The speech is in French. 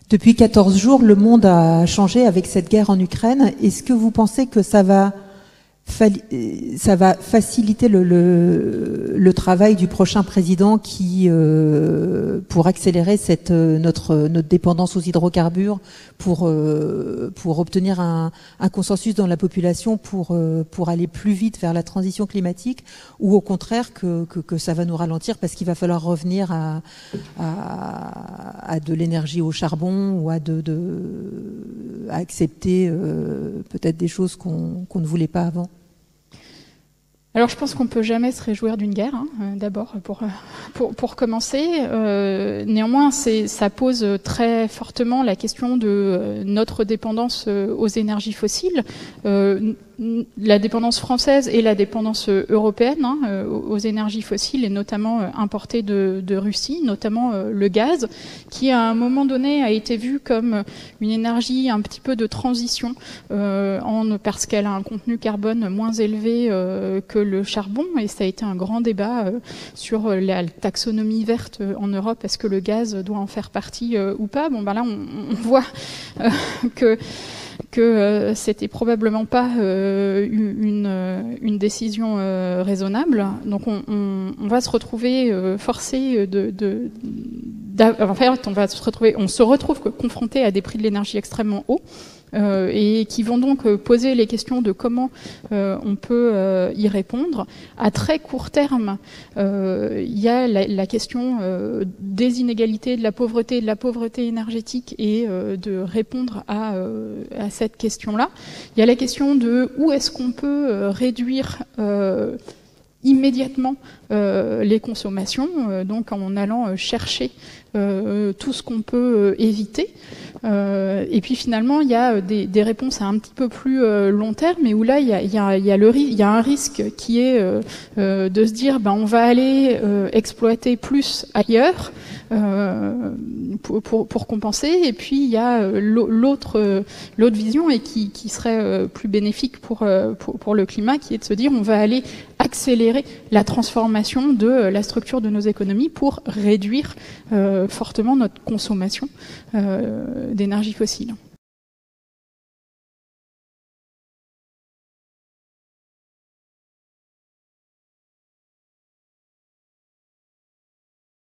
Depuis 14 jours, le monde a changé avec cette guerre en Ukraine. Est-ce que vous pensez que ça va faciliter le travail du prochain président qui, pour accélérer notre dépendance aux hydrocarbures, pour obtenir un consensus dans la population, pour aller plus vite vers la transition climatique, ou au contraire que ça va nous ralentir parce qu'il va falloir revenir à de l'énergie au charbon ou à accepter peut-être des choses qu'on ne voulait pas avant? Alors je pense qu'on ne peut jamais se réjouir d'une guerre, d'abord, pour commencer. Néanmoins, ça pose très fortement la question de notre dépendance aux énergies fossiles. La dépendance française et la dépendance européenne aux énergies fossiles, et notamment importées de Russie, notamment le gaz, qui à un moment donné a été vu comme une énergie un petit peu de transition, parce qu'elle a un contenu carbone moins élevé que le charbon, et ça a été un grand débat sur la taxonomie verte en Europe. Est-ce que le gaz doit en faire partie ou pas? Bon, ben là, on voit que c'était probablement pas une décision raisonnable. Donc on va se retrouver forcé on se retrouve confronté à des prix de l'énergie extrêmement hauts. Et qui vont donc poser les questions de comment on peut y répondre. À très court terme, il y a la question des inégalités, de la pauvreté énergétique, et de répondre à cette question-là. Il y a la question de où est-ce qu'on peut réduire immédiatement les consommations, donc en allant chercher tout ce qu'on peut éviter. Et puis finalement, il y a des réponses à un petit peu plus long terme, et où là, il y a un risque qui est de se dire, on va aller exploiter plus ailleurs pour compenser. Et puis il y a l'autre vision, et qui serait plus bénéfique pour le climat, qui est de se dire, on va aller accélérer la transformation de la structure de nos économies pour réduire fortement notre consommation d'énergie fossile.